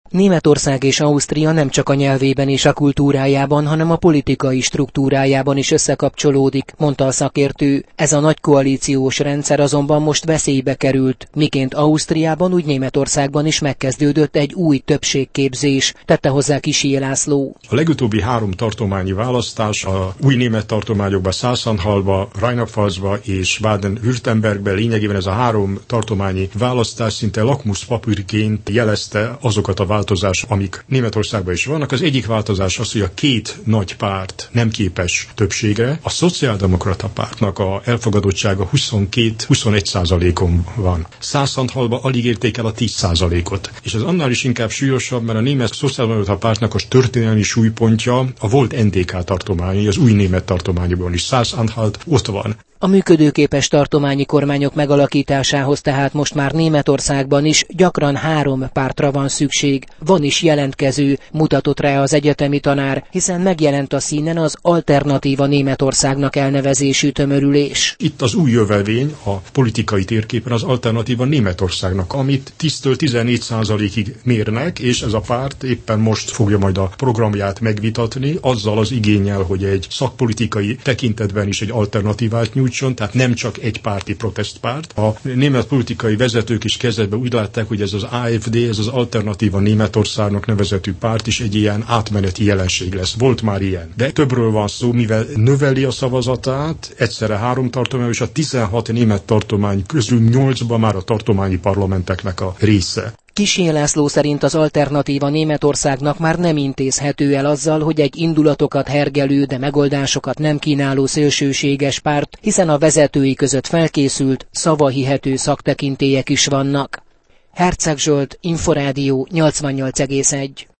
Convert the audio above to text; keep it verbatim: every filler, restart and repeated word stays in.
Németország és Ausztria nem csak a nyelvében és a kultúrájában, hanem a politikai struktúrájában is összekapcsolódik, mondta a szakértő. Ez a nagy koalíciós rendszer azonban most veszélybe került, miként Ausztriában, úgy Németországban is megkezdődött egy új többségképzés, tette hozzá Kissé László. A legutóbbi három tartományi választás a új német tartományokban, Szászanhalba, Rheinland-Pfalzba és Baden-Württembergben lényegében ez a három tartományi választás szinte lakmuszpapírként jelezte azokat a változás, amik Németországban is vannak. Az egyik változás az, hogy a két nagy párt nem képes többségre. A szociáldemokrata pártnak a elfogadottsága huszonkettő-huszonegy százalékon van. Szászanhalba alig érték el a tíz százalékot. És ez annál is inkább súlyosabb, mert a német szociáldemokrata pártnak a történelmi súlypontja a volt en dé ká tartomány, az új német tartományokban is. Szászanhalt ott van. A működőképes tartományi kormányok megalakításához tehát most már Németországban is gyakran három pártra van szükség. Van is jelentkező, mutatott rá az egyetemi tanár, hiszen megjelent a színen az Alternatíva Németországnak elnevezésű tömörülés. Itt az új jövevény a politikai térképen az Alternatíva Németországnak, amit tíztől tizennégy százalékig mérnek, és ez a párt éppen most fogja majd a programját megvitatni, azzal az igénnyel, hogy egy szakpolitikai tekintetben is egy alternatívát nyújt, tehát nem csak egy párti protestpárt. A német politikai vezetők is kezdetben úgy látták, hogy ez az á ef dé, ez az Alternatíva Németországnak nevezetű párt is egy ilyen átmeneti jelenség lesz. Volt már ilyen. De többről van szó, mivel növeli a szavazatát, egyszerre három tartomány, és a tizenhat német tartomány közül nyolcban már a tartományi parlamenteknek a része. Kissé László szerint az Alternatíva Németországnak már nem intézhető el azzal, hogy egy indulatokat hergelő, de megoldásokat nem kínáló szélsőséges párt, hiszen a vezetői között felkészült, szavahihető szaktekintélyek is vannak. Herceg Zsolt, Inforádió nyolcvannyolc egész egy.